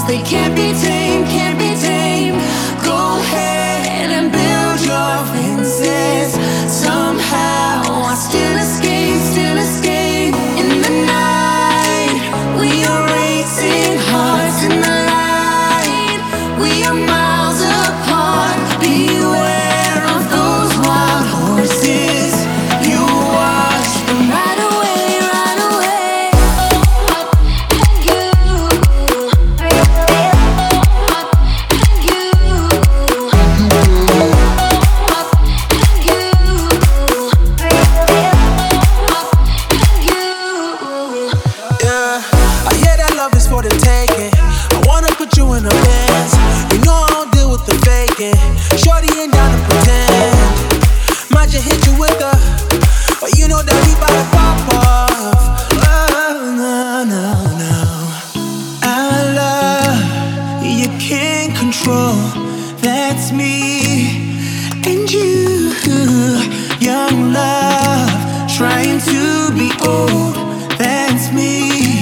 they can't be tamed, can't be tamed. Go ahead and build your fences. Somehow I still escape, still escape. In the night, we are racing hearts in the light. We are miles apart. Beware of those wild horses. You watch them right away, right away. For the taking, I wanna put you in a Benz. You know I don't deal with the faking. Shorty ain't down to pretend. Might just hit you with a, but you know that we bout to pop off. Oh, no, no, no. Our love, you can't control. That's me and you. Young love, trying to be old. That's me.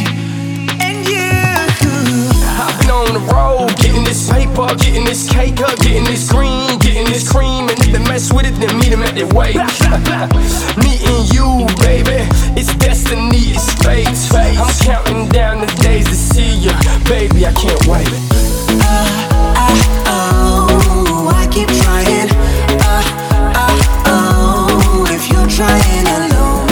On the road, getting this paper, getting this cake up, getting this green, getting this cream, and if they mess with it, then meet them at their wake. Me and you, baby, it's destiny, it's fate. I'm counting down the days to see you, baby, I can't wait. I keep trying. If you're trying alone,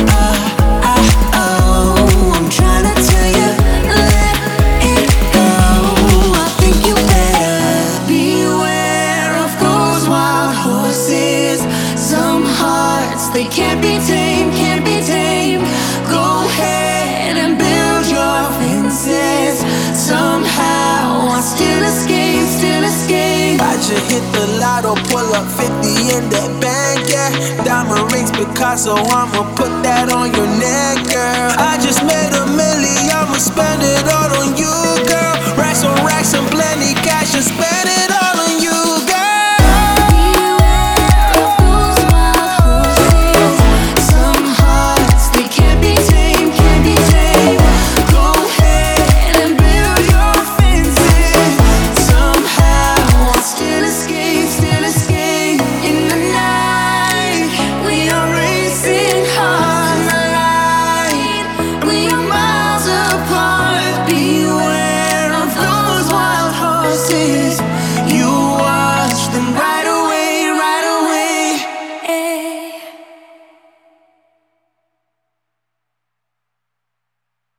I'm trying to tell you, let it go. I think you better beware of those wild horses. Some hearts, they can't be tamed, can't be tamed. Go ahead and build your fences. Somehow I still escape, still escape. I just hit the lotto, pull up 50 in that bank, yeah. Diamond rings, Picasso, I'ma put that on your neck, girl. I just made $1 million, I'ma spend it all on you.